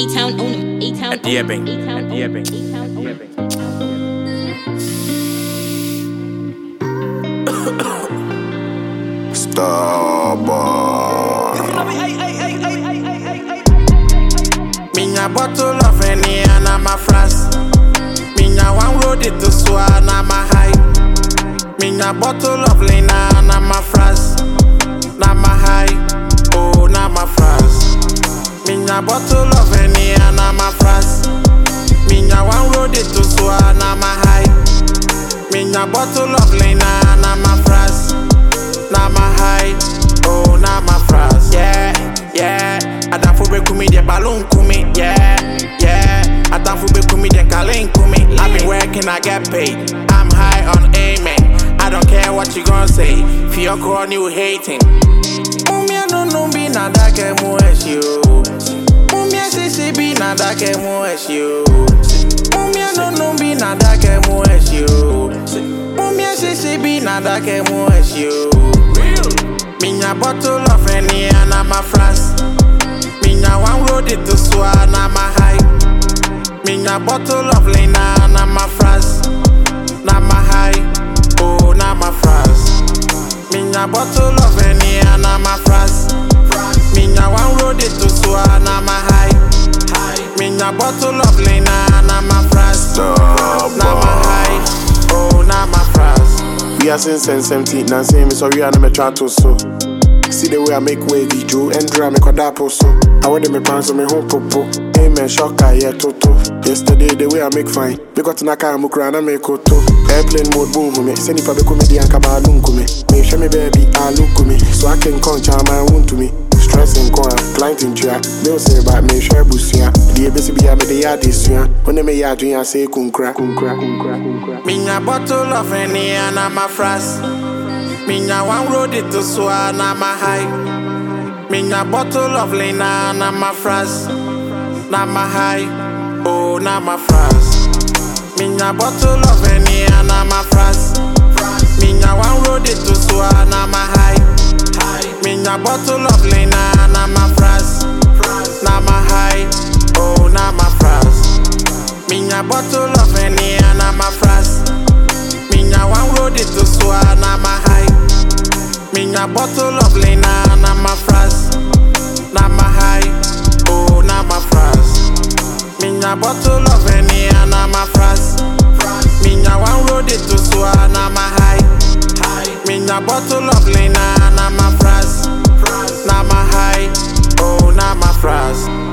A-Town on them. A-Town. Diabing. Starboy. Minha bottle of any and I'm a fras. Minha one road it to swan, I'm a high. Minha bottle of lina and I'm a fras. Nama high, oh nama fras. Minha bottle of any and I'm a fras. Minha one road it to swan, I'm a high. Minha bottle of lina and I'm a fras. Nama high, oh nama fras. Yeah, yeah. Adafu be kumi de balloon kumi. Yeah, yeah. Adafu be kumi de kalin kumi. I've been working, I get paid. I'm high on amen. I don't care what you gon' say. Feel corn you hating. Mumia no be nada ke mu esio. Mumia sisi be nada ke mu esio. Mumia no be nada ke mu esio. Mumia sisi be nada ke mu esio. Minha bottle of any and I'm a fras. Minha one road it to swan, I'm a high. Minha bottle of lina and I'm a fras. Nama high, oh nama fras. Minha bottle of any and I'm a fras. Minha one road it to swan, I'm a high. Minha bottle of lina and I'm a fras. Nama high, oh nama fras. We are since 17, and say me sorry and me try to so. See the way I make wavy Joe and drum me quadapo so. I wear me pants on me home popo. Amen shocker yeah toto. Yesterday the way I make fine. Me got to naka mukra na me koto. Airplane mode boom me. Send it for the comedy and kabalun me. Me show me baby I look me. So I can come charm my wound to me. Stressing corner, client in chair. They'll say about me share busia. The ABC be a me the yard this year. When they me yard I say kunkra. Minha bottle of any and I'm a fras. Minha one road it to swan, I'm a high. Minha bottle of lina and I'm a fras. Nama high, oh nama fras. Minha bottle of any and I'm a fras. Minha one road it to swan, I'm a high. Minha bottle of lina and I'm a fras. Nama high, oh nama fras. Minha bottle of any and I'm a fras. Minha one road it to swan, I'm a high. Minha bottle of lina and I'm a fras. Nama high, oh nama fras. Minha bottle of any and I'm a fras. Minha one road it to swan, I'm a high. Minha bottle of lina and I'm a fras. Nama high, oh nama fras.